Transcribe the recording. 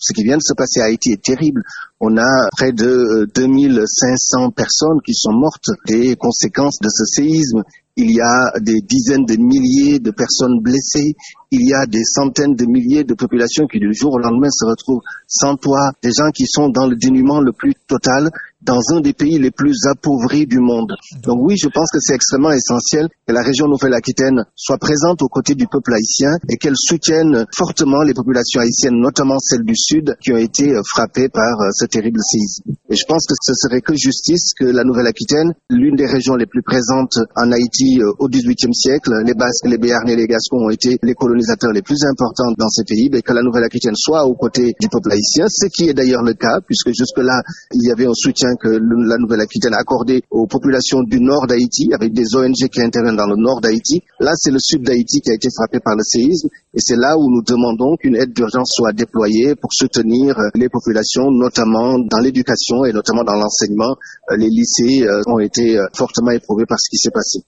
Ce qui vient de se passer à Haïti est terrible. On a près de 2500 personnes qui sont mortes des conséquences de ce séisme. Il y a des dizaines de milliers de personnes blessées. Il y a des centaines de milliers de populations qui du jour au lendemain se retrouvent sans toit. Des gens qui sont dans le dénuement le plus total dans un des pays les plus appauvris du monde. Donc oui, je pense que c'est extrêmement essentiel que la région Nouvelle-Aquitaine soit présente aux côtés du peuple haïtien et qu'elle soutienne fortement les populations haïtiennes, notamment celles du Sud, qui ont été frappées par ce terrible séisme. Et je pense que ce serait que justice que la Nouvelle-Aquitaine, l'une des régions les plus présentes en Haïti au XVIIIe siècle, les Basques, les Béarnais et les Gascons ont été les colonisateurs les plus importants dans ces pays, et que la Nouvelle-Aquitaine soit aux côtés du peuple haïtien, ce qui est d'ailleurs le cas, puisque jusque-là, il y avait un soutien que la Nouvelle-Aquitaine a accordé aux populations du nord d'Haïti, avec des ONG qui interviennent dans le nord d'Haïti. Là, c'est le sud d'Haïti qui a été frappé par le séisme, et c'est là où nous demandons qu'une aide d'urgence soit déployée pour soutenir les populations, notamment dans l'éducation et notamment dans l'enseignement. Les lycées ont été fortement éprouvés par ce qui s'est passé.